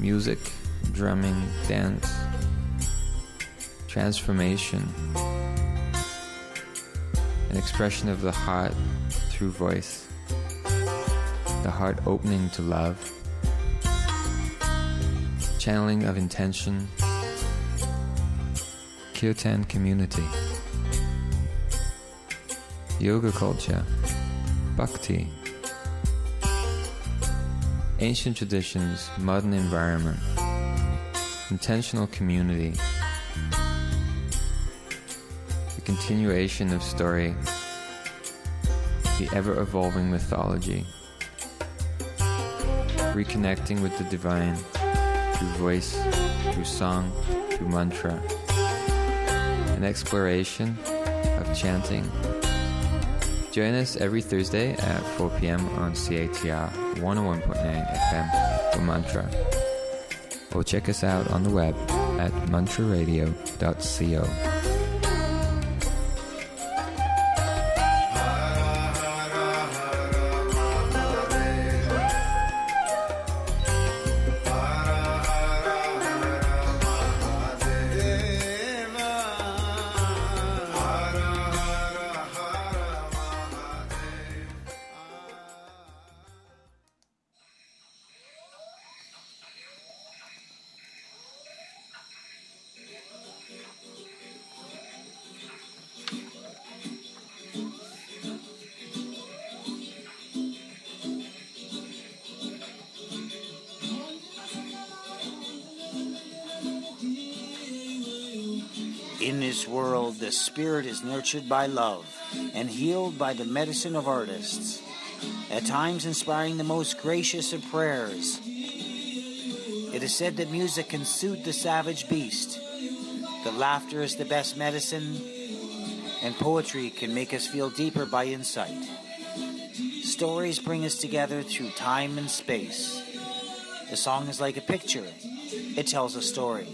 music, drumming, dance, transformation, an expression of the heart through voice, the heart opening to love, channeling of intention, Kirtan community, yoga culture, bhakti, ancient traditions, modern environment, intentional community, the continuation of story, the ever-evolving mythology, reconnecting with the divine through voice, through song, through mantra, an exploration of chanting. Join us every Thursday at 4 p.m. on CATR 101.9 FM for Mantra. Or check us out on the web at mantraradio.co. In this world, the spirit is nurtured by love and healed by the medicine of artists, at times inspiring the most gracious of prayers. It is said that music can soothe the savage beast, that laughter is the best medicine, and poetry can make us feel deeper by insight. Stories bring us together through time and space. The song is like a picture. It tells a story.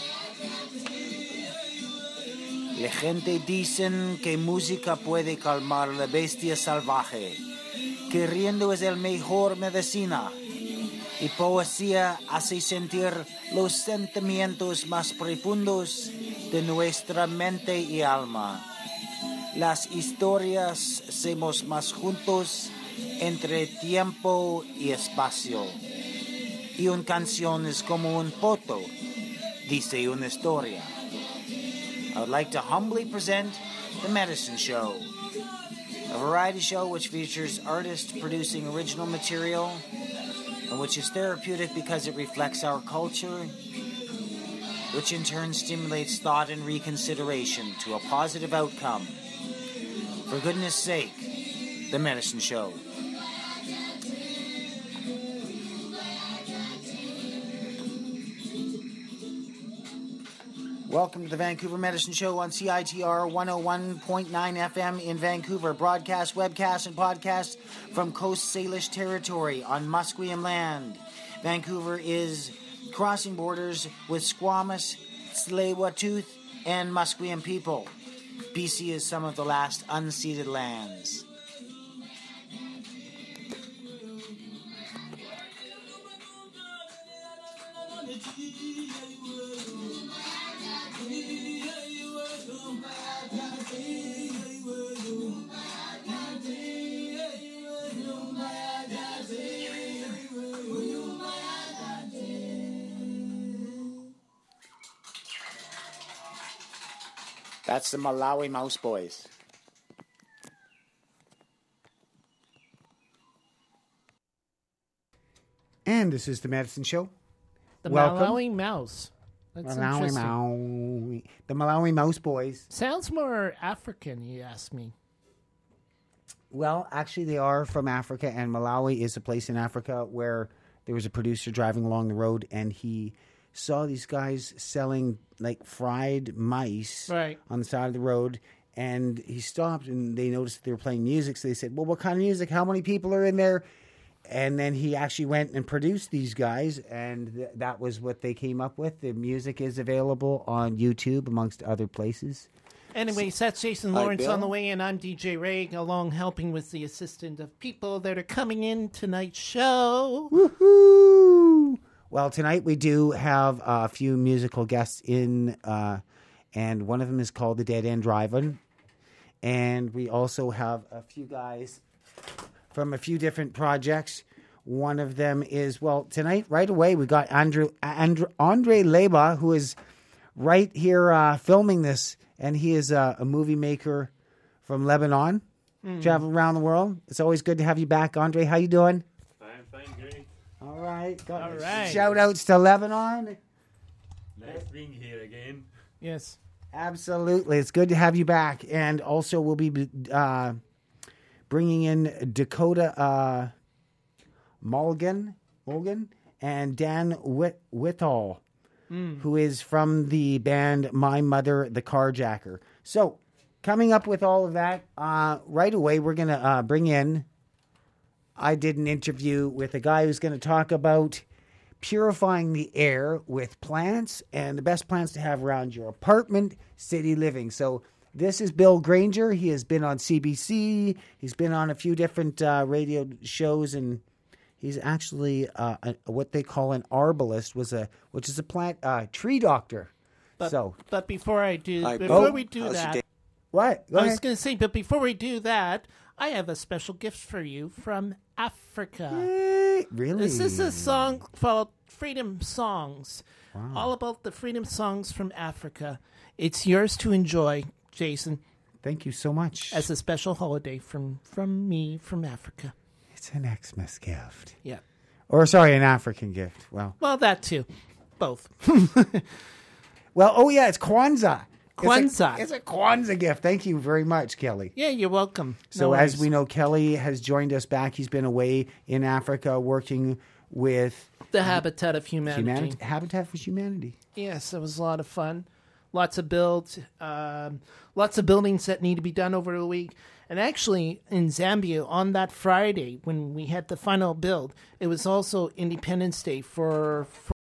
La gente dicen que música puede calmar la bestia salvaje, que riendo es el mejor medicina, y poesía hace sentir los sentimientos más profundos de nuestra mente y alma. Las historias hacemos más juntos entre tiempo y espacio, y una canción es como una foto, dice una historia. I would like to humbly present The Medicine Show, a variety show which features artists producing original material and which is therapeutic because it reflects our culture, which in turn stimulates thought and reconsideration to a positive outcome. For goodness sake, The Medicine Show. Welcome to the Vancouver Medicine Show on CITR 101.9 FM in Vancouver. Broadcast, webcast, and podcast from Coast Salish territory on Musqueam land. Vancouver is crossing borders with Squamish, Tsleil-Waututh, and Musqueam people. BC is some of the last unceded lands. That's the Malawi Mouse Boys. And this is the Medicine Show. The Welcome. Malawi Mouse. That's interesting. The Malawi Mouse Boys. Sounds more African, you ask me. Well, actually, they are from Africa, and Malawi is a place in Africa where there was a producer driving along the road, and he saw these guys selling like fried mice on the side of the road, and he stopped, and they noticed that they were playing music, so they said, well, what kind of music? How many people are in there? And then he actually went and produced these guys, and that was what they came up with. The music is available on YouTube, amongst other places. Anyways, that's Jason Lawrence on the way, and I'm DJ Ray, along helping with the assistant of people that are coming in tonight's show. Woohoo! Well, tonight we do have a few musical guests in, and one of them is called the Dead End Drive-In. And we also have a few guys from a few different projects. One of them is, well, tonight, right away, we got Andre Leba, who is right here filming this. And he is a movie maker from Lebanon, traveling around the world. It's always good to have you back, Andre. How you doing? Fine, great. All right. All right. Shout-outs to Lebanon. Nice being here again. Yes. Absolutely. It's good to have you back. And also we'll be bringing in Dakota Mulligan and Dan Whitall, who is from the band My Mother, the Carjacker. So coming up with all of that, right away we're going to bring in, I did an interview with a guy who's going to talk about purifying the air with plants and the best plants to have around your apartment, city living. So this is Bill Granger. He has been on CBC. He's been on a few different radio shows, and he's actually what they call an arborist, which is a plant tree doctor. But before we do that, what? Go I ahead. was going to say, but before we do that, I have a special gift for you from Africa. Really? This is a song called Freedom Songs. Wow. All about the freedom songs from Africa. It's yours to enjoy, Jason. Thank you so much. As a special holiday from me from Africa. It's an Xmas gift. Yeah. Or, sorry, an African gift. Well, that too. Both. Well, oh yeah, it's Kwanzaa. Kwanzaa. It's a Kwanzaa gift. Thank you very much, Kelly. Yeah, you're welcome. So as we know, Kelly has joined us back. He's been away in Africa working with the Habitat of Humanity. Habitat for Humanity. Yes, it was a lot of fun. Lots of builds, lots of buildings that need to be done over the week. And actually, in Zambia, on that Friday, when we had the final build, it was also Independence Day for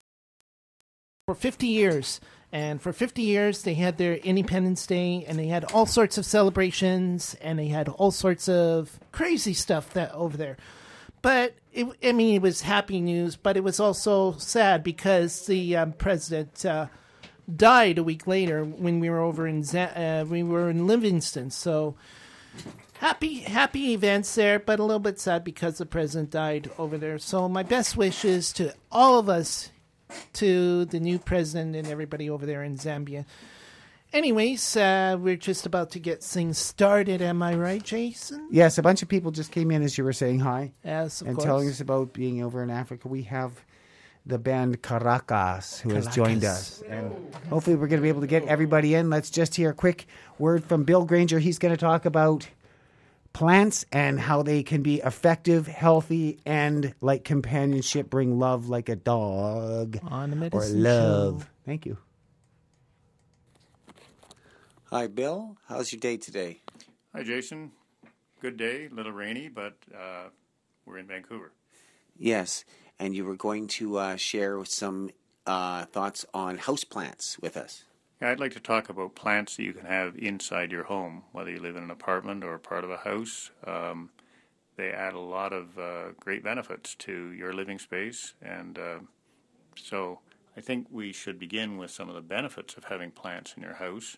50 years. And for 50 years, they had their Independence Day, and they had all sorts of celebrations, and they had all sorts of crazy stuff that over there. But, it was happy news, but it was also sad because the president died a week later when we were over in Livingston. So, happy events there, but a little bit sad because the president died over there. So, my best wishes to all of us, to the new president and everybody over there in Zambia. Anyways, we're just about to get things started. Am I right, Jason? Yes, a bunch of people just came in as you were saying hi. Yes, of course. And telling us about being over in Africa. We have the band Caracas who has joined us. And hopefully we're going to be able to get everybody in. Let's just hear a quick word from Bill Granger. He's going to talk about plants and how they can be effective, healthy, and like companionship, bring love like a dog. On the medicine or love. show. Thank you. Hi, Bill. How's your day today? Hi, Jason. Good day. A little rainy, but we're in Vancouver. Yes, and you were going to share some thoughts on houseplants with us. Yeah, I'd like to talk about plants that you can have inside your home, whether you live in an apartment or part of a house. They add a lot of great benefits to your living space, and so I think we should begin with some of the benefits of having plants in your house.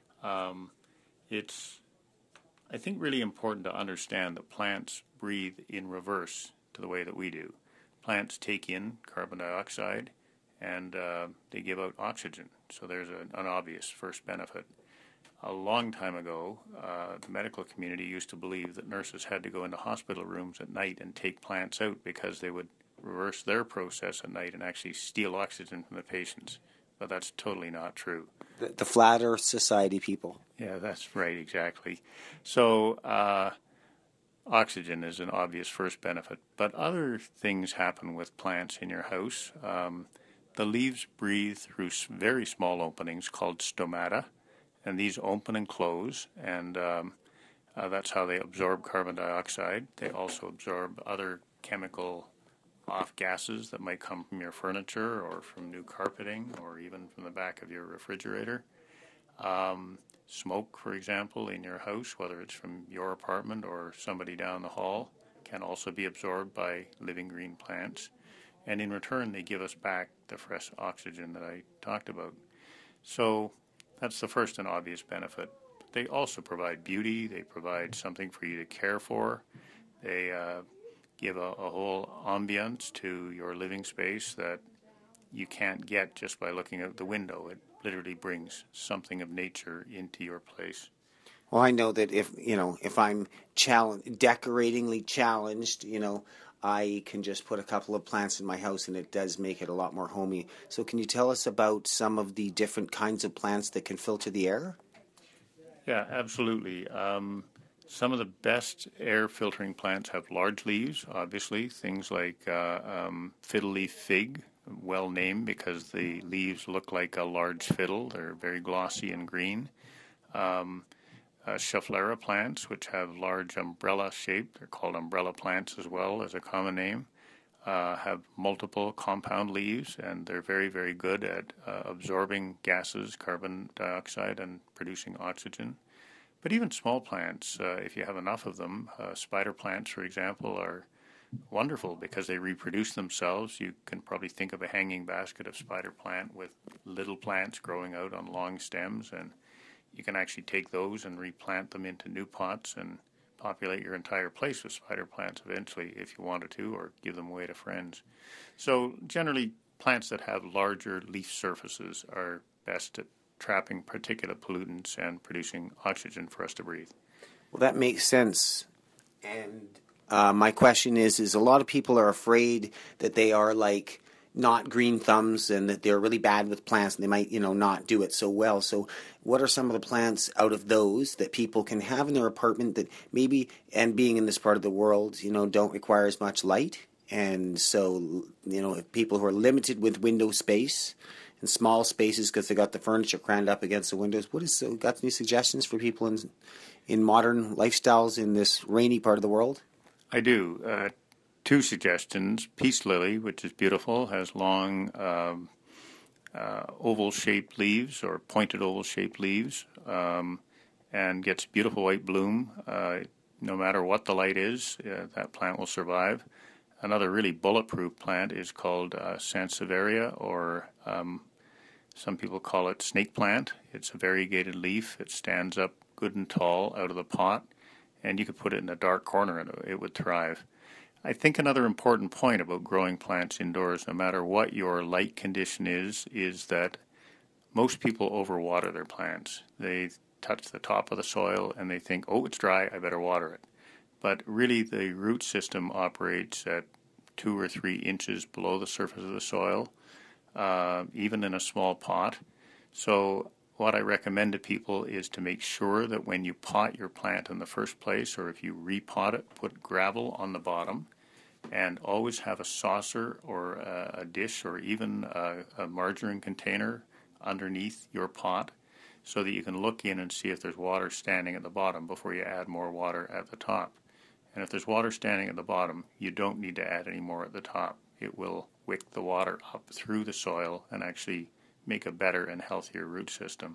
It's, I think, really important to understand that plants breathe in reverse to the way that we do. Plants take in carbon dioxide and they give out oxygen. So there's an obvious first benefit. A long time ago, the medical community used to believe that nurses had to go into hospital rooms at night and take plants out because they would reverse their process at night and actually steal oxygen from the patients. But that's totally not true. The Flat Earth Society people. Yeah, that's right, exactly. So oxygen is an obvious first benefit. But other things happen with plants in your house. The leaves breathe through very small openings called stomata, and these open and close, and that's how they absorb carbon dioxide. They also absorb other chemical off gases that might come from your furniture or from new carpeting or even from the back of your refrigerator. Smoke, for example, in your house, whether it's from your apartment or somebody down the hall, can also be absorbed by living green plants. and in return they give us back the fresh oxygen that I talked about. So that's the first and obvious benefit. They also provide beauty. They provide something for you to care for. They give a whole ambience to your living space that you can't get just by looking out the window. It literally brings something of nature into your place. Well, I know that if I'm decoratingly challenged, I can just put a couple of plants in my house, and it does make it a lot more homey. So can you tell us about some of the different kinds of plants that can filter the air? Yeah, absolutely. Some of the best air filtering plants have large leaves, obviously. Things like fiddle leaf fig, well named because the leaves look like a large fiddle. They're very glossy and green. Schefflera plants, which have large umbrella shape, they're called umbrella plants as well as a common name, have multiple compound leaves, and they're very, very good at absorbing gases, carbon dioxide, and producing oxygen. But even small plants, if you have enough of them, spider plants, for example, are wonderful because they reproduce themselves. You can probably think of a hanging basket of spider plant with little plants growing out on long stems, and you can actually take those and replant them into new pots and populate your entire place with spider plants eventually if you wanted to, or give them away to friends. So generally, plants that have larger leaf surfaces are best at trapping particulate pollutants and producing oxygen for us to breathe. Well, that makes sense. And my question is a lot of people are afraid that they are like not green thumbs and that they're really bad with plants and they might, not do it so well. So what are some of the plants out of those that people can have in their apartment that maybe, and being in this part of the world, don't require as much light? And so, if people who are limited with window space and small spaces because they got the furniture crammed up against the windows, got any suggestions for people in modern lifestyles in this rainy part of the world? I do. Two suggestions. Peace lily, which is beautiful, has long oval-shaped leaves or pointed oval-shaped leaves, and gets beautiful white bloom. No matter what the light is, that plant will survive. Another really bulletproof plant is called Sansevieria, or some people call it snake plant. It's a variegated leaf. It stands up good and tall out of the pot, and you could put it in a dark corner and it would thrive. I think another important point about growing plants indoors, no matter what your light condition is that most people overwater their plants. They touch the top of the soil and they think, oh, it's dry, I better water it. But really the root system operates at 2 or 3 inches below the surface of the soil, even in a small pot. So what I recommend to people is to make sure that when you pot your plant in the first place, or if you repot it, put gravel on the bottom, and always have a saucer or a dish or even a margarine container underneath your pot so that you can look in and see if there's water standing at the bottom before you add more water at the top. And if there's water standing at the bottom, you don't need to add any more at the top. It will wick the water up through the soil and actually make a better and healthier root system.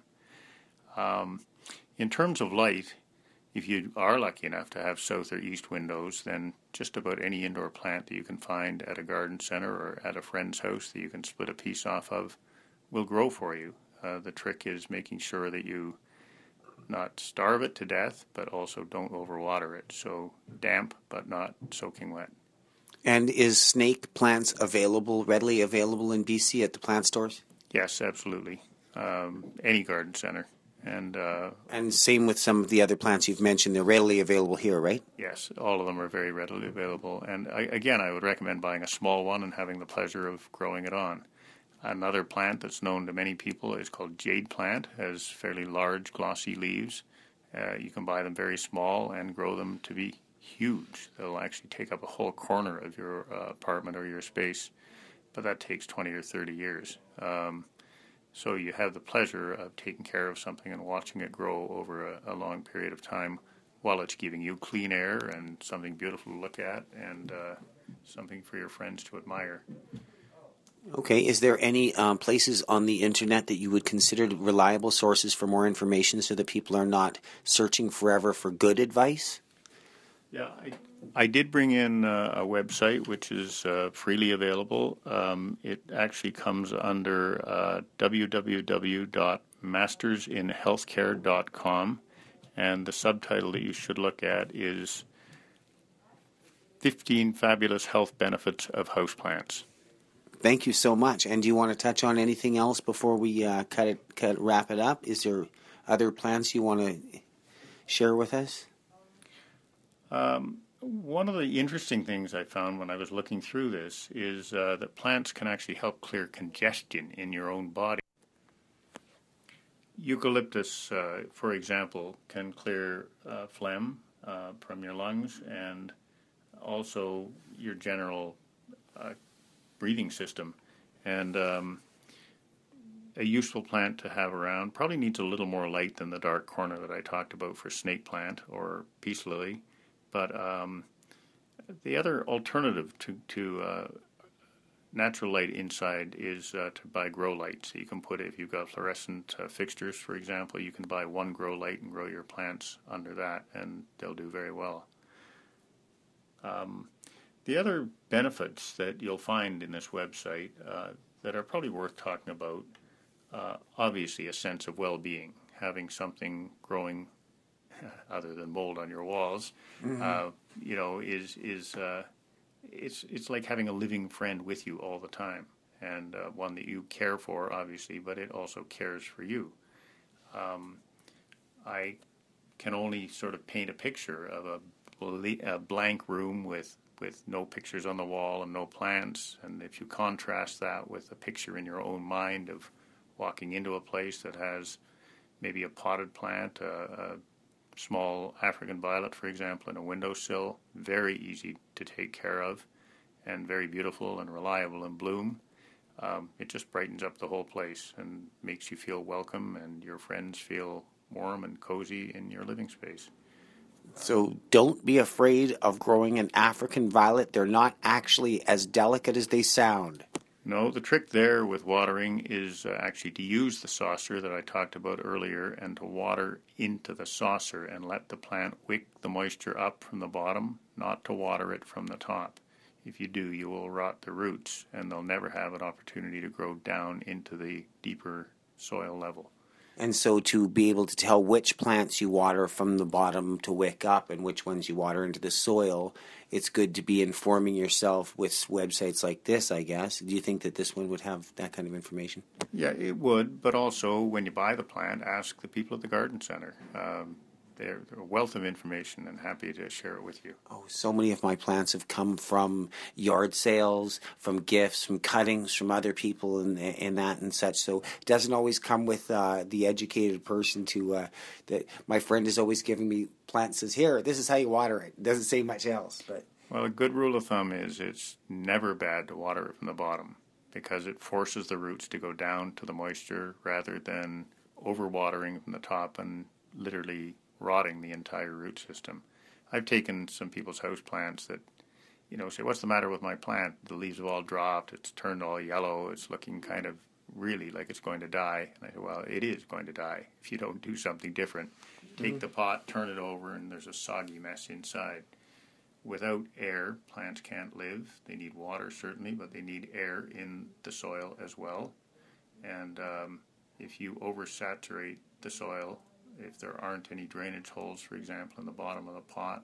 In terms of light, if you are lucky enough to have south or east windows, then just about any indoor plant that you can find at a garden center or at a friend's house that you can split a piece off of will grow for you. The trick is making sure that you not starve it to death, but also don't overwater it. So damp, but not soaking wet. And is snake plants readily available in BC at the plant stores? Yes, absolutely. Any garden center. And same with some of the other plants you've mentioned. They're readily available here, right? Yes, all of them are very readily available. And I would recommend buying a small one and having the pleasure of growing it on. Another plant that's known to many people is called jade plant. It has fairly large, glossy leaves. You can buy them very small and grow them to be huge. They'll actually take up a whole corner of your apartment or your space, but that takes 20 or 30 years. So you have the pleasure of taking care of something and watching it grow over a long period of time while it's giving you clean air and something beautiful to look at and something for your friends to admire. Okay. Is there any places on the internet that you would consider reliable sources for more information so that people are not searching forever for good advice? Yeah, I did bring in a website which is freely available. It actually comes under www.mastersinhealthcare.com, and the subtitle that you should look at is 15 Fabulous Health Benefits of Houseplants. Thank you so much. And do you want to touch on anything else before we wrap it up? Is there other plants you want to share with us? One of the interesting things I found when I was looking through this is that plants can actually help clear congestion in your own body. Eucalyptus, for example, can clear phlegm from your lungs and also your general breathing system. And a useful plant to have around probably needs a little more light than the dark corner that I talked about for snake plant or peace lily. But the other alternative to natural light inside is to buy grow lights. So you can put, if you've got fluorescent fixtures, for example, you can buy one grow light and grow your plants under that, and they'll do very well. The other benefits that you'll find in this website that are probably worth talking about, obviously a sense of well-being, having something growing other than mold on your walls, it's like having a living friend with you all the time, and one that you care for, obviously, but it also cares for you. I can only sort of paint a picture of a blank room with no pictures on the wall and no plants, and if you contrast that with a picture in your own mind of walking into a place that has maybe a potted plant, a small African violet, for example, in a windowsill, very easy to take care of and very beautiful and reliable in bloom. It just brightens up the whole place and makes you feel welcome, and your friends feel warm and cozy in your living space. So don't be afraid of growing an African violet. They're not actually as delicate as they sound. No, the trick there with watering is actually to use the saucer that I talked about earlier and to water into the saucer and let the plant wick the moisture up from the bottom, not to water it from the top. If you do, you will rot the roots, and they'll never have an opportunity to grow down into the deeper soil level. And so to be able to tell which plants you water from the bottom to wick up and which ones you water into the soil, it's good to be informing yourself with websites like this, I guess. Do you think that this one would have that kind of information? Yeah, it would, but also when you buy the plant, ask the people at the garden center. They're a wealth of information and happy to share it with you. Oh, so many of my plants have come from yard sales, from gifts, from cuttings from other people and that and such. So it doesn't always come with the educated person to that. My friend is always giving me plants, says, here, this is how you water it. It doesn't say much else. But well, a good rule of thumb is it's never bad to water it from the bottom because it forces the roots to go down to the moisture rather than overwatering from the top and literally rotting the entire root system. I've taken some people's house plants that, say, what's the matter with my plant? The leaves have all dropped, it's turned all yellow, it's looking kind of really like it's going to die. And I said, well, it is going to die if you don't do something different. Take the pot, turn it over, and there's a soggy mess inside. Without air, plants can't live. They need water, certainly, but they need air in the soil as well. And if you oversaturate the soil, if there aren't any drainage holes, for example, in the bottom of the pot,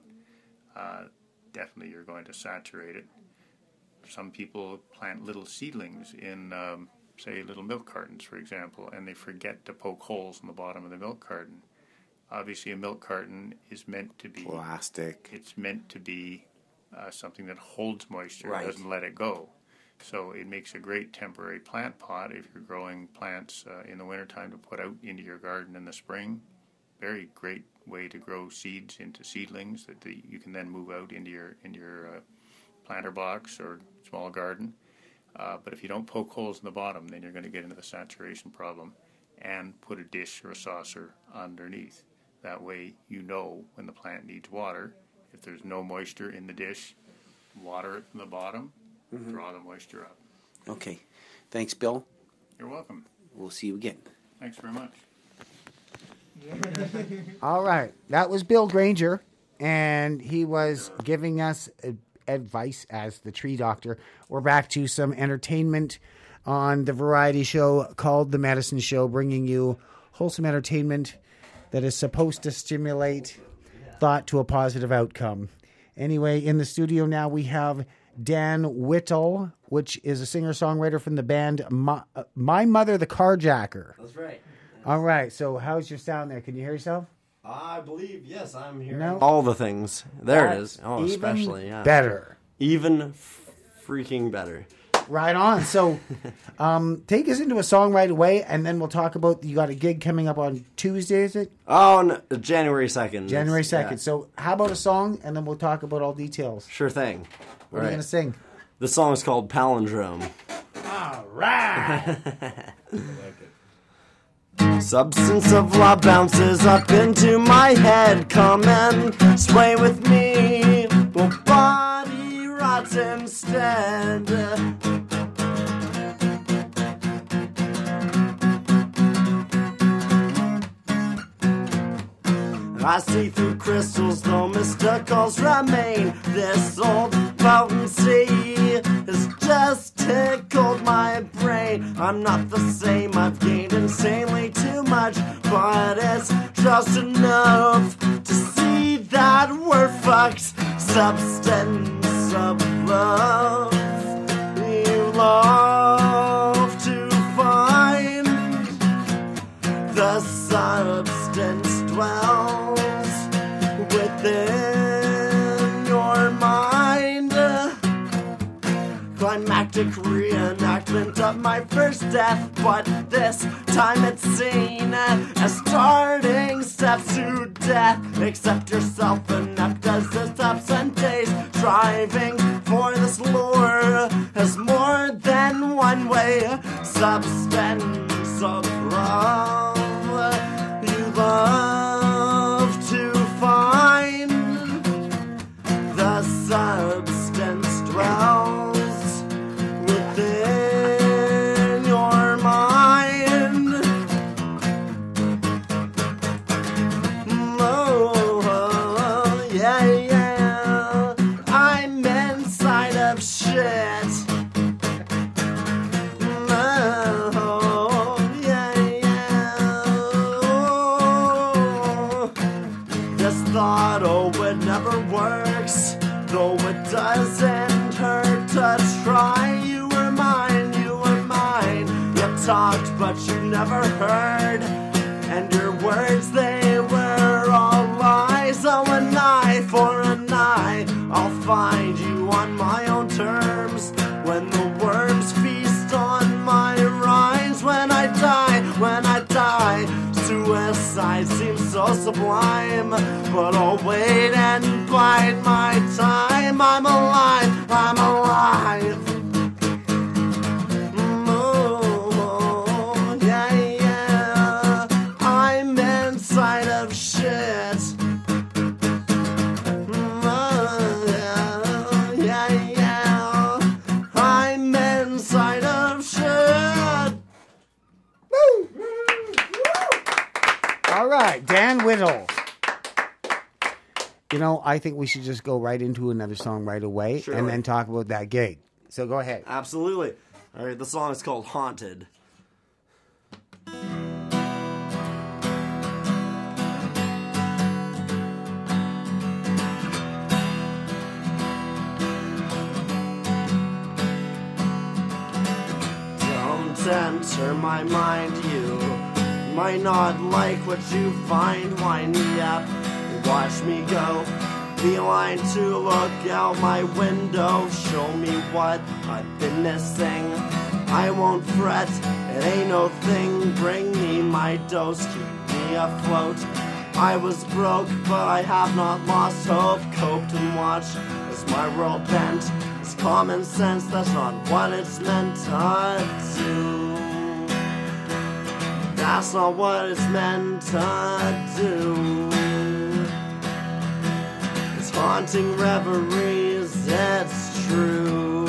definitely you're going to saturate it. Some people plant little seedlings in, say, little milk cartons, for example, and they forget to poke holes in the bottom of the milk carton. Obviously, a milk carton is meant to be plastic. It's meant to be something that holds moisture, right. Doesn't let it go. So it makes a great temporary plant pot if you're growing plants in the wintertime to put out into your garden in the spring. Very great way to grow seeds into seedlings that you can then move out into your planter box or small garden. But if you don't poke holes in the bottom, then you're going to get into the saturation problem, and put a dish or a saucer underneath. That way you know when the plant needs water. If there's no moisture in the dish, water it from the bottom, draw the moisture up. Okay. Thanks, Bill. You're welcome. We'll see you again. Thanks very much. All right. That was Bill Granger. and he was giving us advice as the tree doctor. We're back to some entertainment on the variety show called The Medicine Show, bringing you wholesome entertainment that is supposed to stimulate thought to a positive outcome. Anyway, in the studio now we have Dan Whittle, which is a singer-songwriter from the band My Mother the Carjacker. That's right. All right, so how's your sound there? Can you hear yourself? I believe, yes, I'm hearing No? all the things. There it is. Oh, Even especially, yeah. better. Even freaking better. Right on. So take us into a song right away, and then we'll talk about, you got a gig coming up on Tuesday, is it? Oh, no, January 2nd. January 2nd. Yeah. So how about a song, and then we'll talk about all details. Sure thing. What are you going to sing? The song is called Palindrome. All right. Substance of love bounces up into my head. Come and sway with me. But body rots instead. I see through crystals, though mysticals remain. This old potency has just tickled my brain. I'm not the same, I've gained insanely too much, but it's just enough to see that we're fucked. Substance of love, you love to find the substance dwells within your mind. Climactic reenactment of my first death, but this time it's seen as starting steps to death. Accept yourself inept as the steps and days, striving for this lure has more than one way. Substance of love, you love to find the substance dwells within your mind. Oh, yeah, yeah, I'm inside of shit. Oh, yeah, yeah. This thought, oh, it never works, though it doesn't hurt to try. You were mine, you were mine. You talked, but you never heard, and your words, they were all lies. So an eye for an eye, I'll find you on my own terms. When the worms feast on my rhymes, when I die, suicide seems so sublime. But I'll wait and bide my time. I'm alive, I'm alive. Oh, yeah, yeah, I'm inside of shit. Yeah, yeah, I'm inside of shit. All right, Dan Whittle. You know, I think we should just go right into another song right away and Surely. then talk about that gig. So go ahead. Absolutely. All right, the song is called Haunted. Don't enter my mind, you might not like what you find. Wind me up, watch me go. Beeline to look out my window, show me what I've been missing. I won't fret, it ain't no thing. Bring me my dose, keep me afloat. I was broke, but I have not lost hope. Coped and watched as my world bent. It's common sense, that's not what it's meant to do. That's not what it's meant to do. It's haunting reveries, it's true.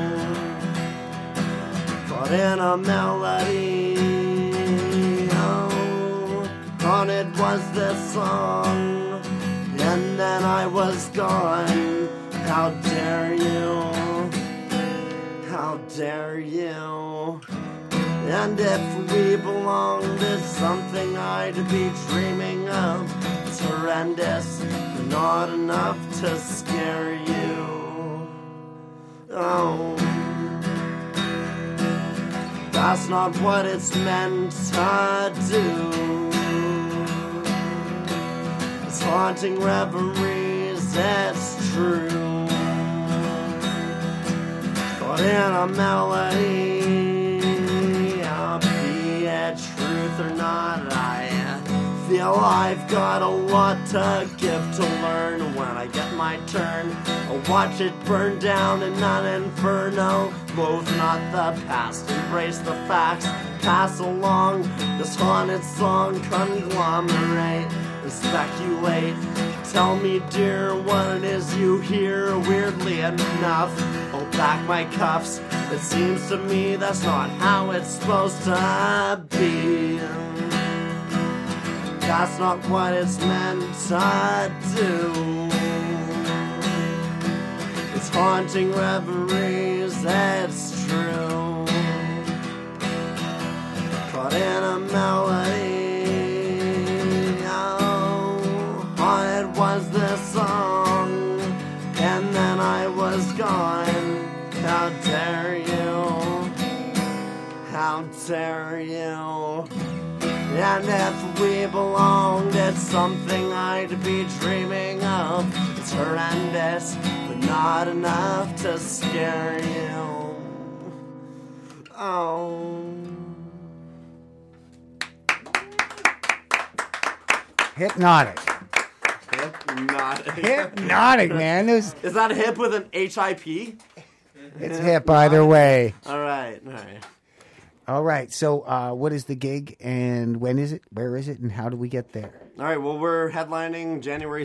Caught in a melody, oh, haunted was this song. and then I was gone. How dare you? How dare you? And if we belong to something I'd be dreaming of, it's horrendous, but not enough to scare you. Oh, that's not what it's meant to do. It's haunting reveries, it's true. Caught in a melody, be it truth or not, I feel I've got a lot to give to learn. When I get my turn, I'll watch it burn down in an inferno. Both not the past, embrace the facts, pass along this haunted song, conglomerate and speculate. Tell me, dear, what it is you hear. Weirdly enough, hold back my cuffs. It seems to me that's not how it's supposed to be. That's not what it's meant to do. It's haunting reveries, it's true. Caught in a melody, oh, haunted was this song, and then I was gone. How dare you? How dare you? And if we belonged, it's something I'd be dreaming of. It's horrendous, but not enough to scare you. Oh. Hypnotic. Hypnotic. Hypnotic, man. Is that a hip with an HIP? It's hip either way. All right, all right. All right. So, what is the gig, and when is it? Where is it, and how do we get there? All right. Well, we're headlining January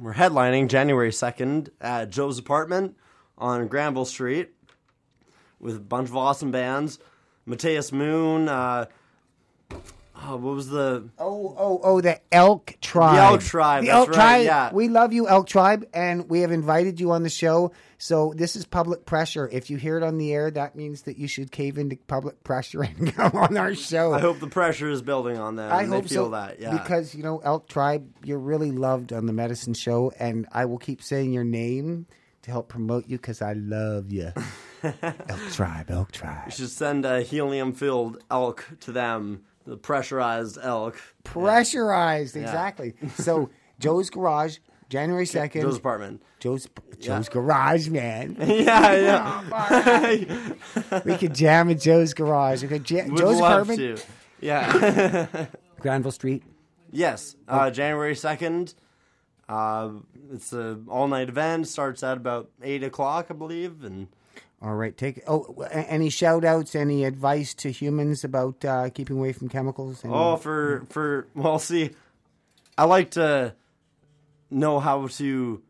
2nd at Joe's Apartment on Granville Street with a bunch of awesome bands. Mateus Moon. What was the? The Elk Tribe. The Elk Tribe. The That's Elk right, Tribe. yeah. We love you, Elk Tribe, and we have invited you on the show. So this is public pressure. If you hear it on the air, that means that you should cave into public pressure and come on our show. I hope the pressure is building on them. I and hope they feel so, that. Yeah. because Elk Tribe, you're really loved on the Medicine Show, and I will keep saying your name to help promote you because I love you. Elk Tribe, Elk Tribe. You should send a helium-filled elk to them. The pressurized elk. Pressurized, exactly. So Joe's Garage, January 2nd. Joe's Apartment. Joe's Garage, man. Yeah. We could jam at Joe's Garage. Okay, Would Joe's love Apartment. to. Yeah. Granville Street. Yes. January 2nd. It's an all-night event. Starts at about 8 o'clock, I believe. And All right. Any shout outs, any advice to humans about keeping away from chemicals? See, I like to know how to,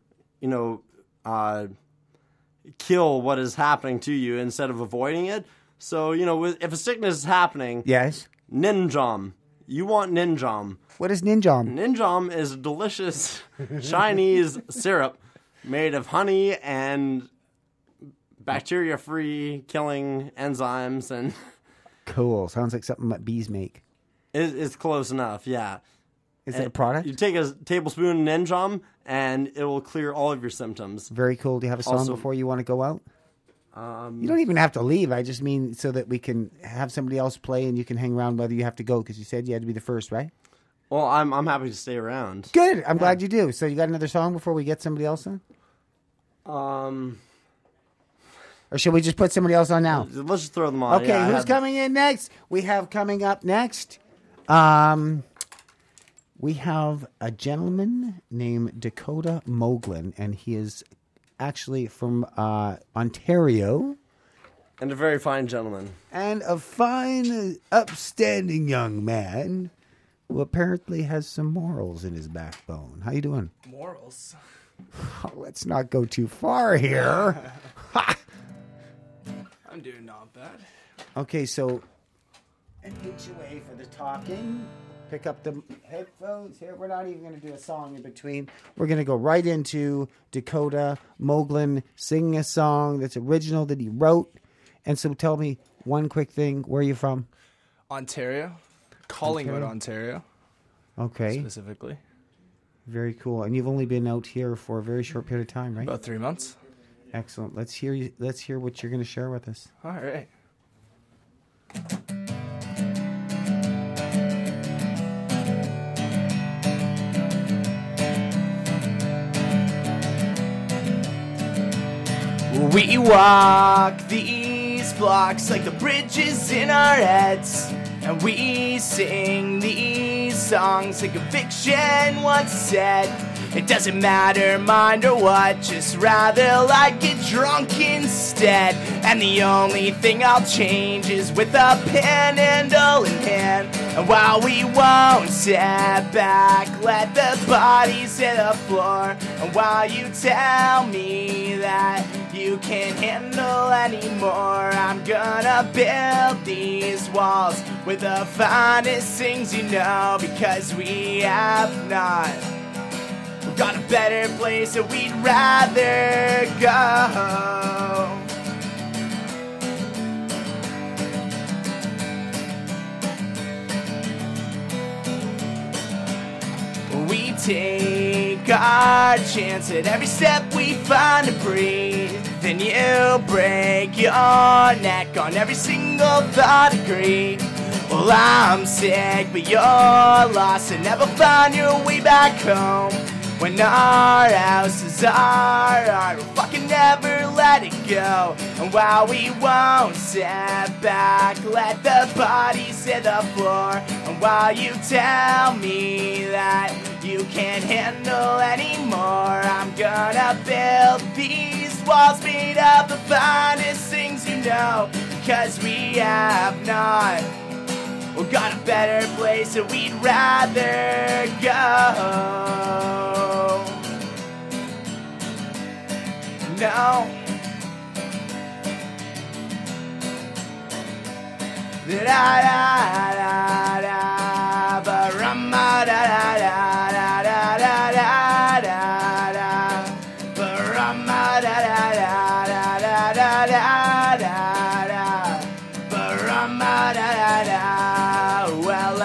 kill what is happening to you instead of avoiding it. So, if a sickness is happening, Yes. Ninjom. You want Ninjom. What is Ninjom? Ninjom is a delicious Chinese syrup made of honey and bacteria-free killing enzymes, and Cool. Sounds like something that bees make. it's close enough, yeah. Is it a product? You take a tablespoon of Ninjom, and it will clear all of your symptoms. Very cool. Do you have a song Also- before you want to go out? You don't even have to leave. I just mean so that we can have somebody else play and you can hang around whether you have to go, because you said you had to be the first, right? Well, I'm happy to stay around. Good. I'm glad you do. So you got another song before we get somebody else on? Or should we just put somebody else on now? Let's just throw them on. Okay, Yeah, who's coming in next? We have coming up next. We have a gentleman named Dakota Moglin, and he is actually from Ontario. And a very fine gentleman. And a fine, upstanding young man who apparently has some morals in his backbone. How you doing? Morals. Oh, let's not go too far here. I'm doing not bad. Okay, so an HOA for the talking. pick up the headphones here. We're not even going to do a song in between. We're going to go right into Dakota Moglen singing a song that's original that he wrote. And so tell me one quick thing. Where are you from? Ontario. Collingwood, Ontario. Okay. Specifically. Very cool. And you've only been out here for a very short period of time, right? About 3 months. Excellent. Let's hear what you're going to share with us. All right. We walk these blocks like the bridges in our heads, and we sing these songs like a fiction once said. It doesn't matter, mind or what, just rather like get drunk instead. And the only thing I'll change is with a pen handle in hand. And while we won't step back, let the bodies hit the floor. And while you tell me that you can't handle anymore, I'm gonna build these walls with the finest things you know, because we have not. We've got a better place that we'd rather go. We take our chance at every step we find to breathe. Then you break your neck on every single thought. Agree. Well, I'm sick, but you're lost and never find your way back home. When our houses are art, we'll fucking never let it go. And while we won't step back, let the bodies hit the floor. And while you tell me that you can't handle anymore, I'm gonna build these walls made of the finest things you know, because we have not. We've got a better place that we'd rather go. No. Da da da da, ba-rum-ma, da da da da da da da da, ba-rum-ma, da da da da da da da da, ba-rum-ma, da da da. Well,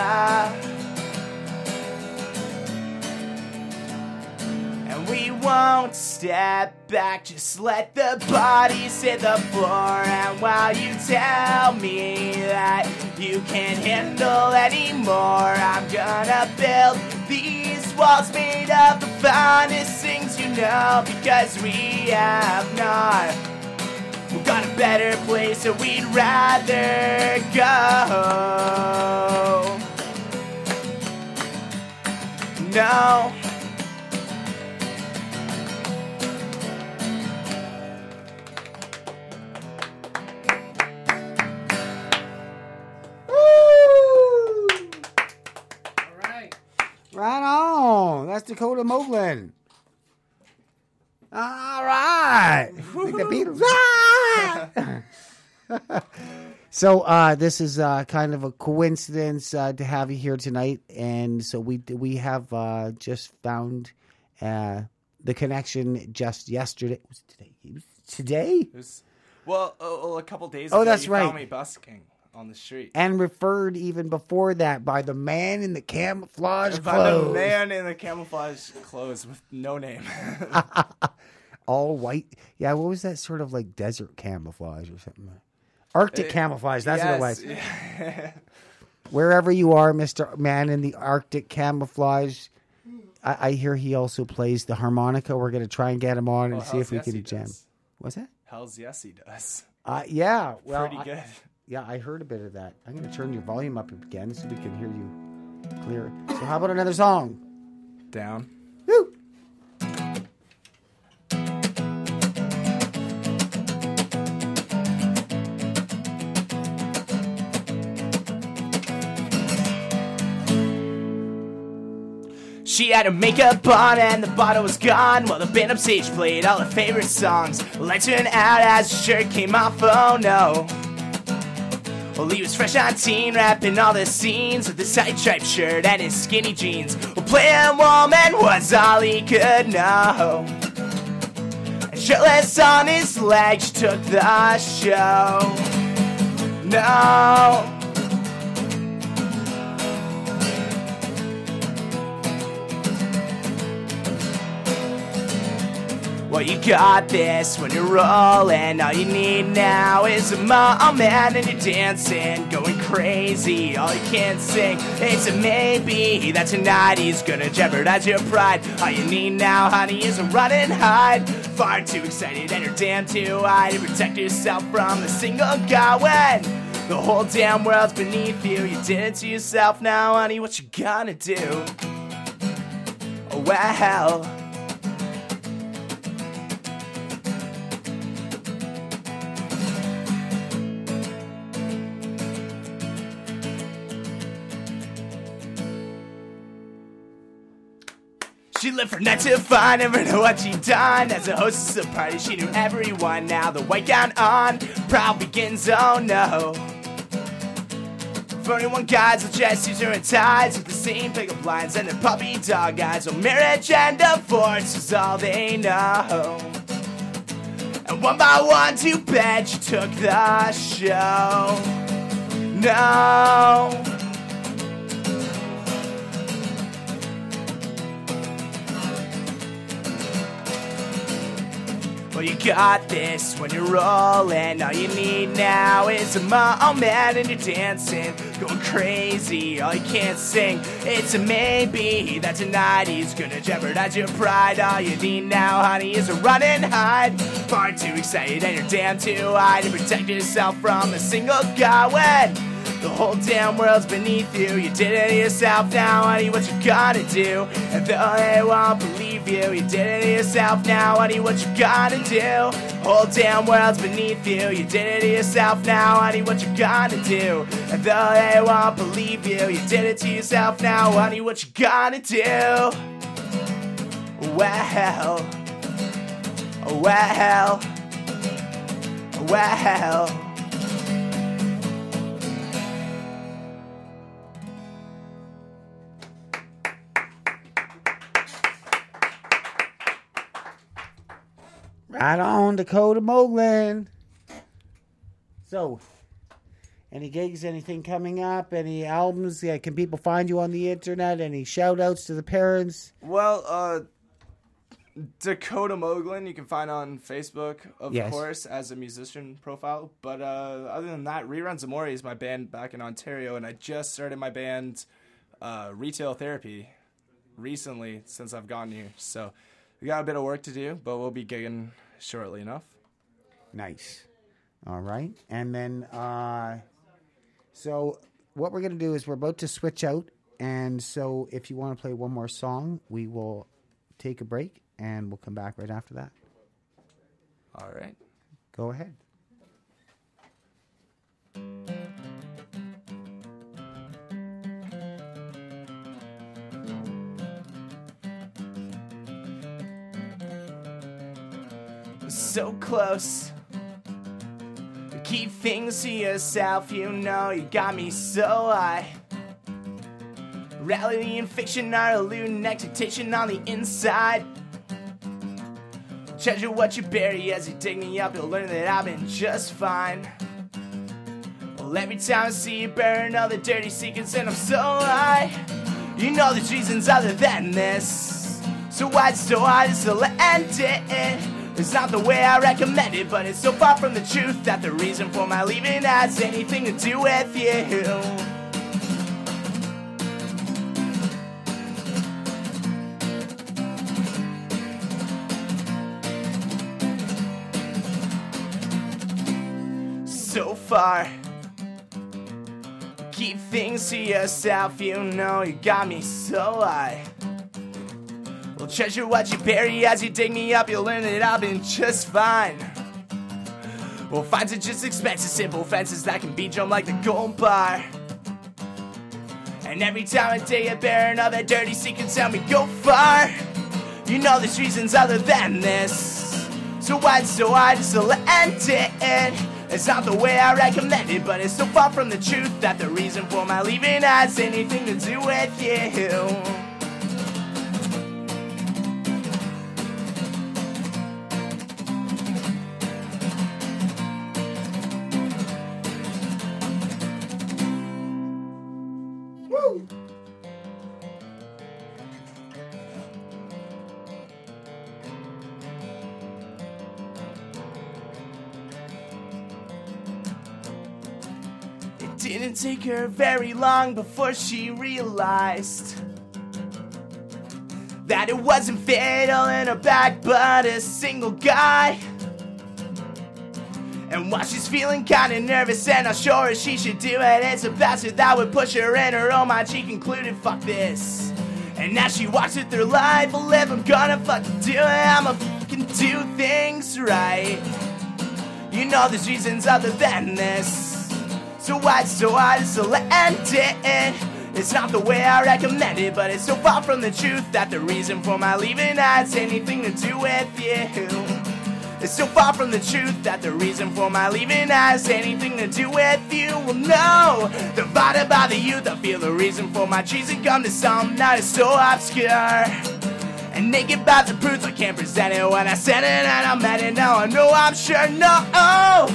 and we won't step back, just let the bodies hit the floor. And while you tell me that you can't handle anymore, I'm gonna build these walls made of the finest things you know, because we have not. We've got a better place that we'd rather go. No. Right on. That's Dakota Moglen. All right. Like the Beatles. Ah! So this is kind of a coincidence to have you here tonight, and so we have just found the connection just yesterday. Was it today? Today? A couple days ago. Oh, that's you right. Found me busking on the street. And referred even before that by the man in the camouflage By clothes. the man in the camouflage clothes with no name. All white. Yeah, what was that sort of like desert camouflage or something? Arctic camouflage, that's what it was. Yeah. Wherever you are, Mr. Man in the Arctic camouflage, I hear he also plays the harmonica. We're going to try and get him on and see if we can jam. What's that? Hells yes, he does. Yeah. Well, pretty good. Yeah, I heard a bit of that. I'm going to turn your volume up again so we can hear you clear. So how about another song? Down. Woo! She had her makeup on and the bottle was gone while the band upstage played all her favorite songs. Lights went out as the shirt came off, oh no. Well, he was fresh on teen, rapping all the scenes with his tight striped shirt and his skinny jeans. Well, playing woman was all he could know. And shirtless on his legs took the show. No. Well, you got this when you're rolling. All you need now is a moment and you're dancing, going crazy. All you can sing, it's a maybe that tonight he's gonna jeopardize your pride. All you need now, honey, is a run and hide. Far too excited and you're damn too high to protect yourself from the single guy when the whole damn world's beneath you. You did it to yourself now, honey, what you gonna do? Oh, well. She lived from 9 to 5, never knew what she'd done. As a hostess of parties, she knew everyone. Now the white gown on, proud begins, oh no. 41 guys with dresses and ties with the same pickup lines and their puppy dog eyes. So marriage and divorce is all they know. And one by one, too bad she took the show. No. Well, you got this when you're rolling. All you need now is a moment and you're dancing, going crazy. All you can't sing, it's a maybe that tonight he's gonna jeopardize your pride. All you need now, honey, is a run and hide. Far too excited and you're damn too high to protect yourself from a single guy when the whole damn world's beneath you. You did it yourself now, honey, what you gonna do? And though they won't believe you, you did it yourself now, honey, what you gonna do? Whole damn world's beneath you. You did it yourself now, honey, what you gonna do? And though they won't believe you, you did it to yourself now, honey, what you gonna do? Well, well, well. Right on, Dakota Moglen. So, any gigs, anything coming up, any albums? Yeah, can people find you on the internet? Any shout outs to the parents? Well, Dakota Moglen, you can find on Facebook, of Yes. course, as a musician profile. But other than that, Reruns Amore is my band back in Ontario, and I just started my band, Retail Therapy, recently since I've gotten here. So we got a bit of work to do, but we'll be gigging shortly enough. Nice. All right. And then, so what we're going to do is we're about to switch out. And so if you want to play one more song, we will take a break and we'll come back right after that. All right. Go ahead. So close. Keep things to yourself, you know you got me so high. Reality and fiction are eluding expectation on the inside. Treasure what you bury as you dig me up, you'll learn that I've been just fine. Well, every time I see you burn all the dirty secrets and I'm so high. You know there's reasons other than this, so why it's so hard to still end it. It's not the way I recommend it, but it's so far from the truth that the reason for my leaving has anything to do with you. So far, keep things to yourself, you know you got me so high. Well, treasure what you bury as you dig me up, you'll learn that I've been just fine. Well, fights are just expensive, simple fences that can be jumped like the gold bar. And every time I dig it bare, another dirty secret tell me go far. You know there's reasons other than this, so why it's so hard to still end it. It's not the way I recommend it, but it's so far from the truth that the reason for my leaving has anything to do with you. Didn't take her very long before she realized that it wasn't fatal in her back, but a single guy. And while she's feeling kinda nervous and not sure if she should do it, it's a bastard that would push her in her own mind. She concluded, fuck this. And now she walks it through life, well, if I'm gonna fucking do it, I'ma fucking do things right. You know there's reasons other than this. So wide, so hard, so let it. It's not the way I recommend it, but it's so far from the truth that the reason for my leaving has anything to do with you. It's so far from the truth that the reason for my leaving has anything to do with you. Well, no, divided by the youth, I feel the reason for my treason come to some night is so obscure. And naked by the proofs, I can't present it when I said it and I meant it. Now I know I'm sure, no.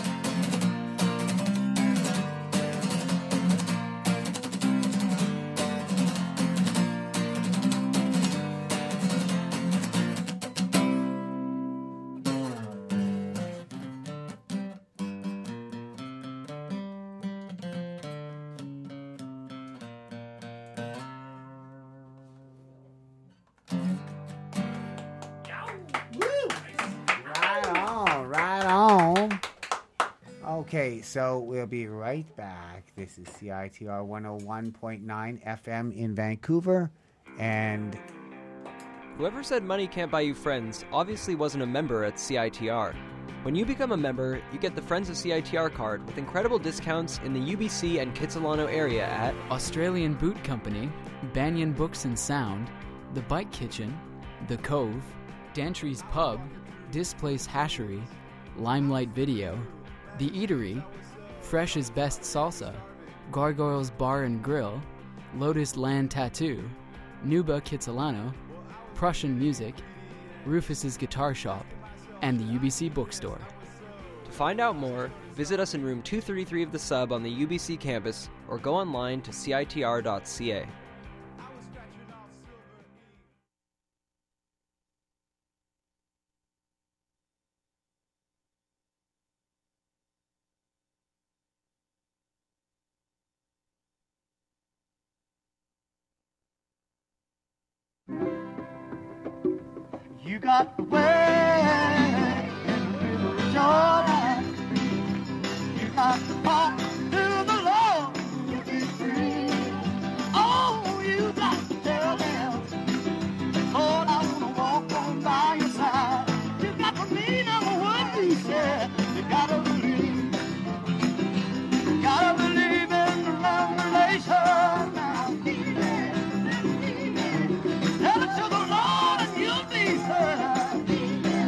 Okay, so we'll be right back. This is CITR 101.9 FM in Vancouver, and whoever said money can't buy you friends obviously wasn't a member at CITR. When you become a member, you get the Friends of CITR card with incredible discounts in the UBC and Kitsilano area at Australian Boot Company, Banyan Books and Sound, The Bike Kitchen, The Cove, Dantry's Pub, Displace Hashery, Limelight Video, The Eatery, Fresh's Best Salsa, Gargoyles Bar and Grill, Lotus Land Tattoo, Nuba Kitsilano, Prussian Music, Rufus's Guitar Shop, and the UBC Bookstore. To find out more, visit us in room 233 of the Sub on the UBC campus or go online to citr.ca. You got the way in the river of Jordan. You got the part to the Lord to be free. Oh, you got to tell them, Lord, I want to walk on by your side. You got to mean I'm what you said. You gotta believe. You gotta believe in the revelation now. Tell it to the Lord and you'll be served.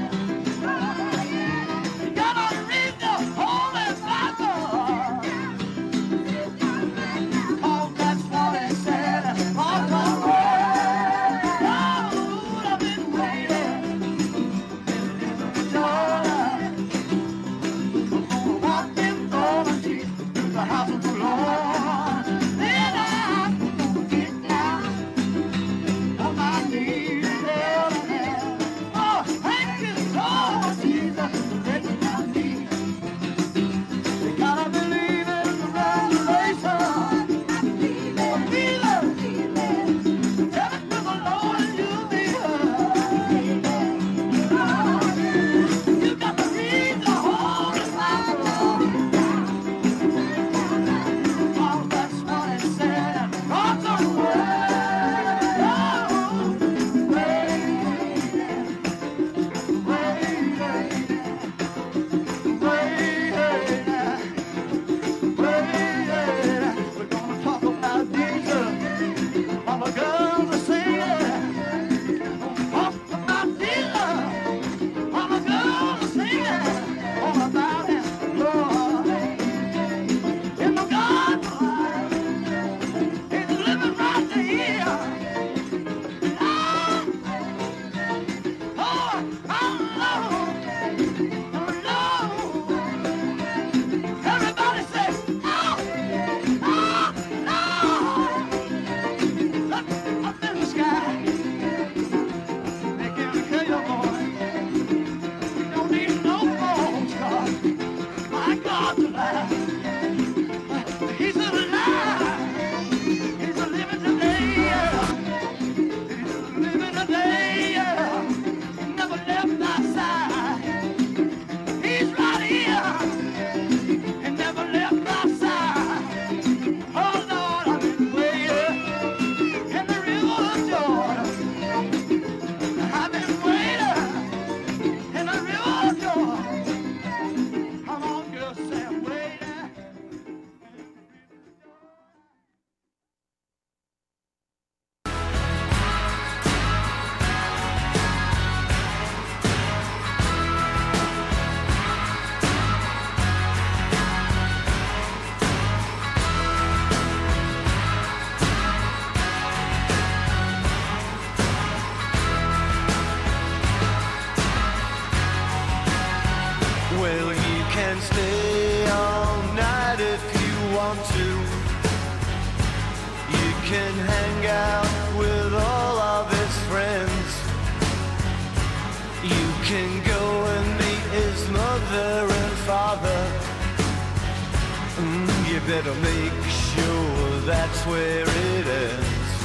Well, you can stay all night if you want to. You can hang out with all of his friends. You can go and meet his mother and father. You better make sure that's where it ends.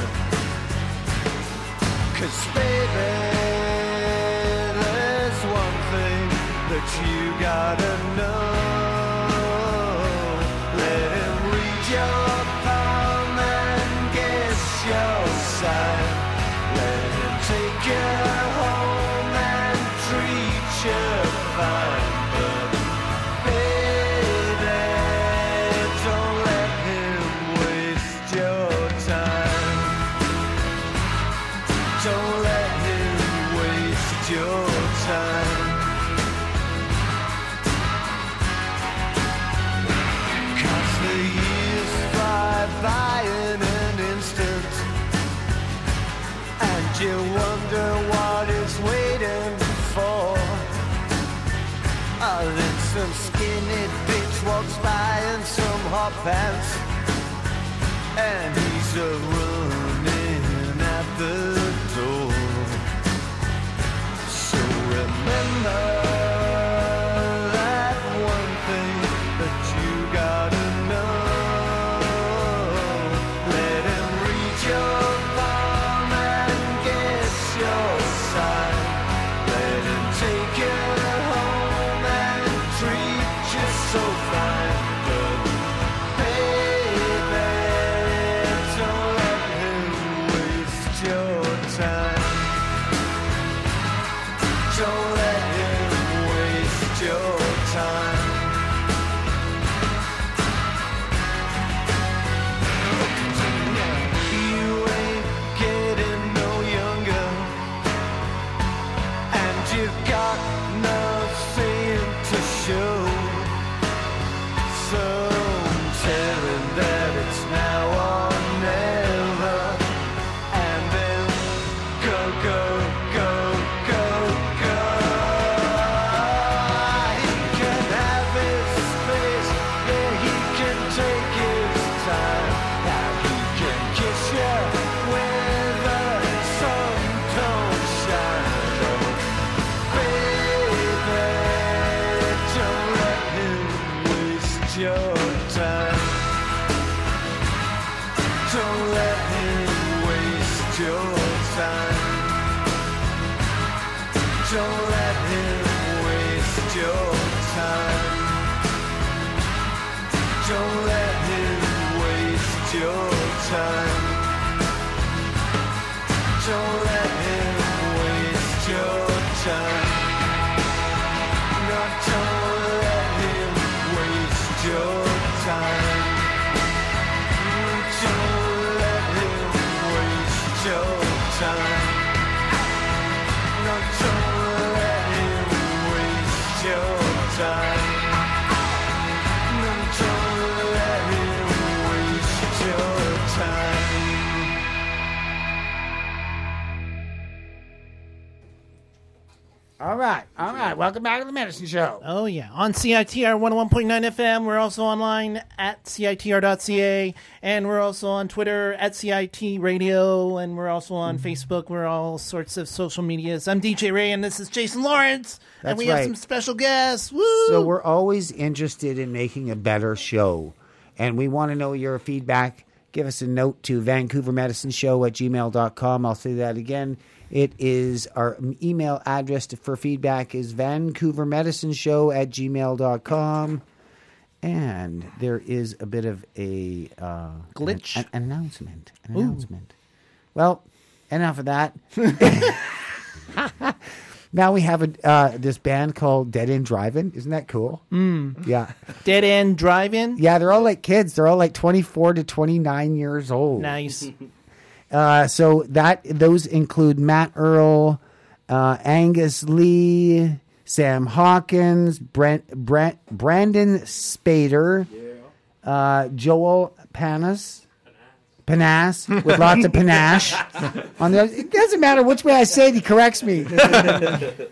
'Cause baby, there's one thing that you gotta know. Let him read your palm and guess your sign. Let him take you home and treat you fine. But baby, don't let him waste your time. Don't let him waste your time. 'Cause the years fly by in an instant, and you wonder what it's waiting for. Then some skinny bitch walks by in some hot pants, and he's running at the door. So remember that one thing that you gotta know. Let him read your palm and guess your sign. Let him take you home and treat you so fine. But baby, don't let him waste your time. Don't let him waste your time. You ain't getting no younger, and you've got nothing to show. So tell him that it's now or never, and then go, go, go, go, go. He can have his space, yeah, he can take his time. Now he can kiss you when the sun don't shine. Oh, baby, don't let him waste your time. Don't let him waste your time. Don't let him waste your time. Don't let him waste your time. Don't let him waste your time. No, don't let him waste your time. Don't let him waste your time. No, don't let him waste your time. No, don't let him waste your time. All right. Welcome back to the Medicine Show. Oh, yeah. On CITR 101.9 FM. We're also online at CITR.ca. And we're also on Twitter at CIT Radio. And we're also on Facebook. We're all sorts of social medias. I'm DJ Ray, and this is Jason Lawrence. That's and we have right. some special guests. Woo! So we're always interested in making a better show. And we want to know your feedback. Give us a note to VancouverMedicineShow@gmail.com. I'll say that again. It is our email address for feedback is VancouverMedicineShow@gmail.com. And there is a bit of a glitch. An announcement. Well, enough of that. Now we have this band called Dead End Drive-In. Isn't that cool? Yeah. Dead End Drive-In? Yeah, they're all like kids. They're all like 24 to 29 years old. Nice. So those include Matt Earl, Angus Lee, Sam Hawkins, Brandon Spader, Joel Panas with lots of panache. It doesn't matter which way I say it, he corrects me.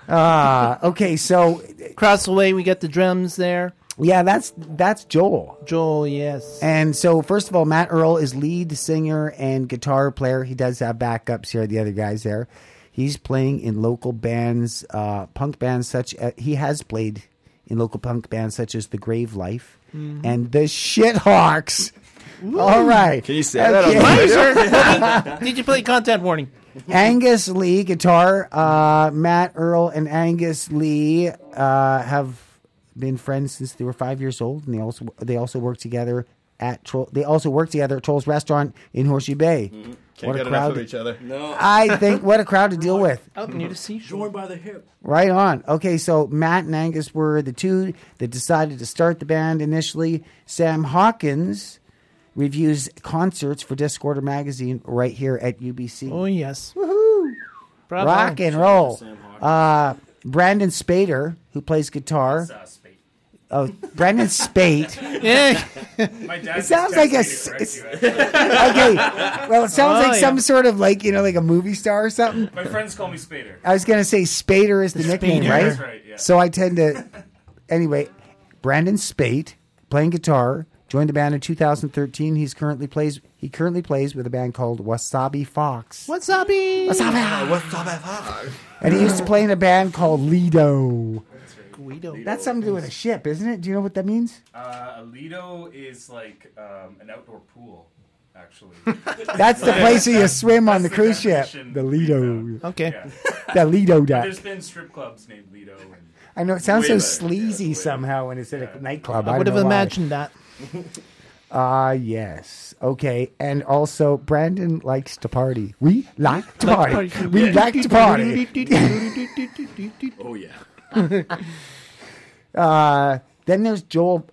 Okay, so Across the way, we got the drums there. yeah, that's Joel. Joel, yes. And so, first of all, Matt Earl is lead singer and guitar player. He does have backups here, the other guys there. He's playing in local bands, punk bands such as, he has played in local punk bands such as The Grave Life and The Shithawks. All right. Can you say that on the radio? Did you play Content Warning? Angus Lee, guitar. Matt Earl and Angus Lee have been friends since they were 5 years old, and they also work together at Troll's Restaurant in Horseshoe Bay. Can't get enough of each other. No. I think what a crowd to deal with. Out near the seashore. Joined by the hip. Right on. Okay, so Matt and Angus were the two that decided to start the band initially. Sam Hawkins reviews concerts for Discorder magazine right here at UBC. Oh, yes. Woohoo! Bravo. Rock and roll. Brandon Spader, who plays guitar. Oh, Brandon Spate. Yeah. My dad It sounds like okay. Well, it sounds like some sort of like a movie star or something. My friends call me Spader. I was gonna say Spader is the nickname, right? That's right, yeah. So I tend to. Anyway, Brandon Spate playing guitar joined the band in 2013. He currently plays with a band called Wasabi Fox. Wasabi. And he used to play in a band called Lido. Guido. That's something to do with a ship, isn't it? Do you know what that means? A Lido is like an outdoor pool, actually. That's the place where you swim on the That's cruise ship. definition The we Lido. found. Okay. Yeah. The Lido But deck. there's been strip clubs named Lido. And I know it sounds Way so better. sleazy Yeah, somehow when it's at a nightclub. I would have imagined that. Yes. Okay. And also, Brandon likes to party. We like to party. party. We like to party. Oh, yeah. Then there's Joel.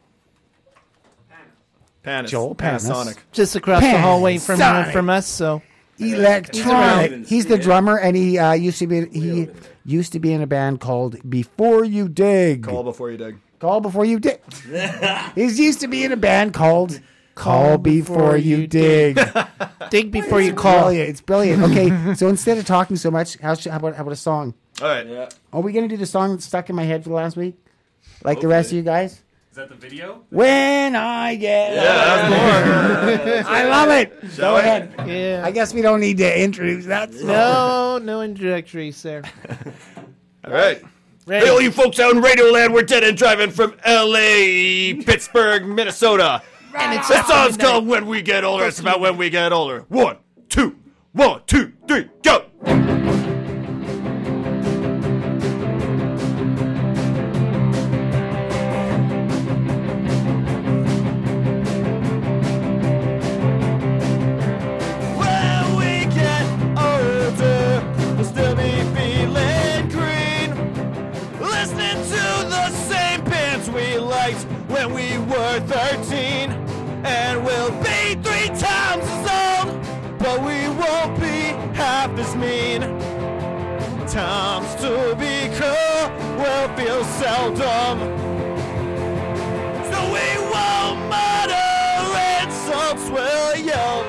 Joel Panis. Panasonic. Just across the hallway from Panasonic. us, so. Electronic. He's the drummer, and he used to be in a band called Before You Dig. Call before you dig. Call Before You Dig. He's used to be in a band called Call Before You Dig. Dig before you call. It's brilliant. Okay, so instead of talking so much, how about a song? All right. Yeah. Are we going to do the song that's stuck in my head for the last week? Like the rest of you guys? is that the video? When I get I love it. Go ahead. Yeah. I guess we don't need to introduce that song. No introductories there. All right. Ready. Hey, all you folks out in Radioland, we're dead and driving from L.A., Pittsburgh, Minnesota. And it's This song's called When We Get Older. It's about when we get older. 1, 2, 1, 2, 3, go! When we get older, we'll still be feeling green. Listening to the same bands we liked when we were 13. And we'll be 3 times as old, but we won't be half as mean. Times to be cool will feel seldom. So we won't mutter insults, we'll yell.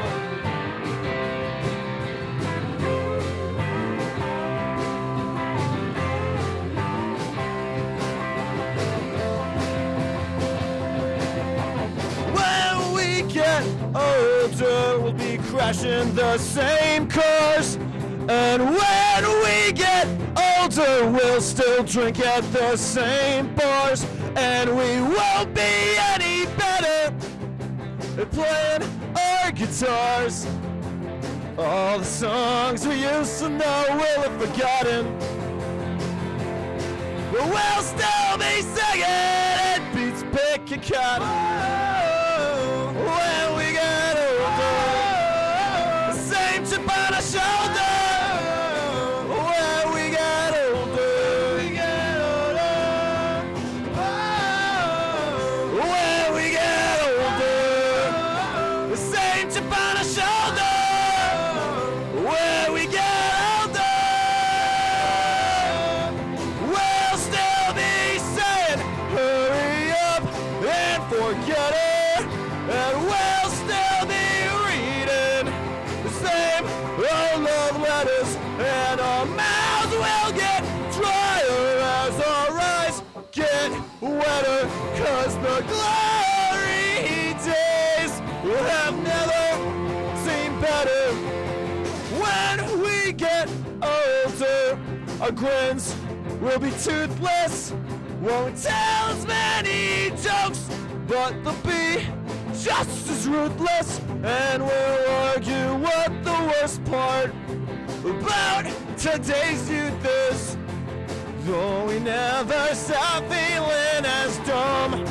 When we get older, we'll be crashing the same cars. And when we get older, we'll still drink at the same bars. And we won't be any better at playing our guitars. All the songs we used to know we'll have forgotten. But we'll still be singing and beats pick a cotton. When we get older, the same chip on our shoulder. When we get older, when we get older, the same chip on our shoulder. When we get older, we'll still be saying, hurry up and forget. get wetter, 'cause the glory days will have never seemed better. When we get older, our grins will be toothless. Won't tell as many jokes, but they'll be just as ruthless. And we'll argue what the worst part about today's youth is, though we never stop feeling as dumb.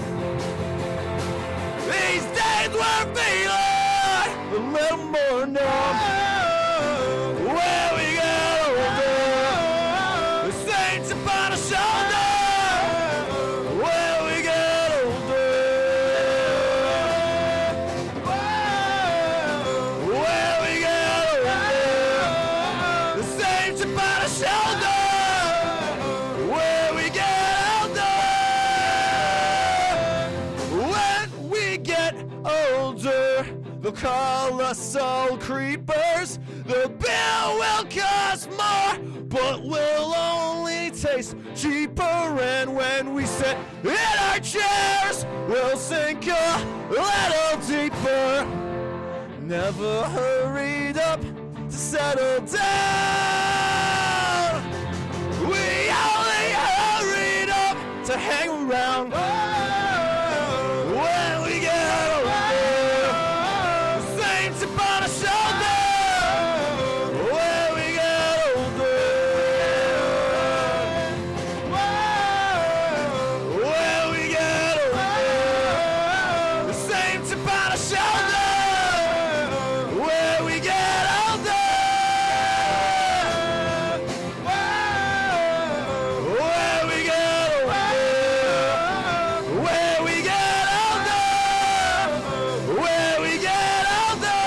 These days we're feeling a little more numb. When we get older, the saints upon our shoulder. When we get older, when we get older, the saints upon our shoulder. When we get older, when we get older, they'll call us soul creepers. The bill will cost more, but will only taste cheaper. And when we sit in our chairs, we'll sink a little deeper. Never hurried up to settle down. We only hurried up to hang around. When we get older, the saints upon our shoulder. When we get older, when we get older, the saints upon our shoulder. When we get older, when we get older, when we get older, when we get older,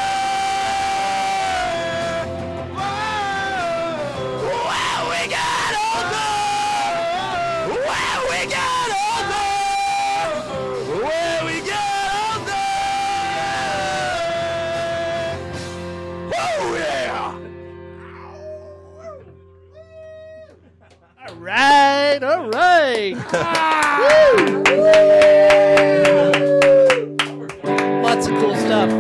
when we get older, when we get older, when we get older. Oh yeah! All right, all right. Lots of cool stuff.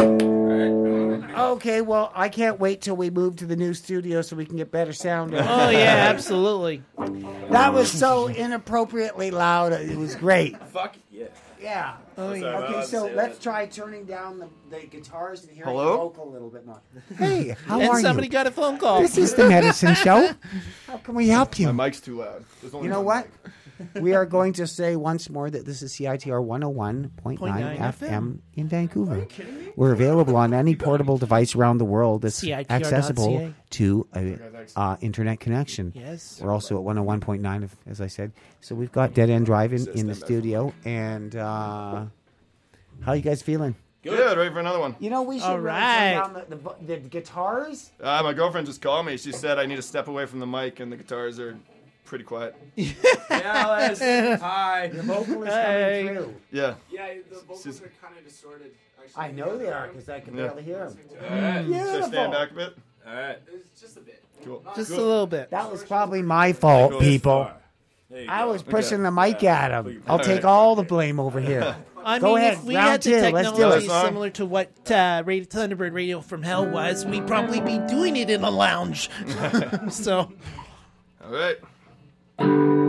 Okay, well, I can't wait till we move to the new studio so we can get better sound. Oh yeah, absolutely. That was so inappropriately loud. It was great. Fuck yeah. Yeah. Oh, yeah. Okay, so let's try turning down the guitars and hearing Hello? the vocal a little bit more. Hey, how And are somebody you? got a phone call. This is the Medicine Show. How can we help you? My mic's too loud. There's only You know one what? We are going to say once more that this is CITR 101.9 FM in Vancouver. We're available on any portable device around the world that's CITR.ca. accessible to a internet connection. Yes. We're also at 101.9, as I said. So we've got Dead End Drive in the studio. And how are you guys feeling? Good, ready for another one. You know, we should All really right. turn down the guitars. My girlfriend just called me. She said I need to step away from the mic and the guitars are pretty quiet. Alice, hi. The vocal is Hey. coming through. Yeah. Yeah, the vocals are kind of distorted. Actually. I know they are because I can Yeah. barely hear them. Alright. Should I stand back a bit? Alright. It's just a bit. Cool. Just a little bit. That was probably my fault, people. There you I go. was pushing the mic at him. I'll take all the blame over here. I Go mean, ahead, if we round had the two, let's do technology it. similar to what Radio Thunderbird Radio from Hell was, we'd probably be doing it in a lounge. So, All right.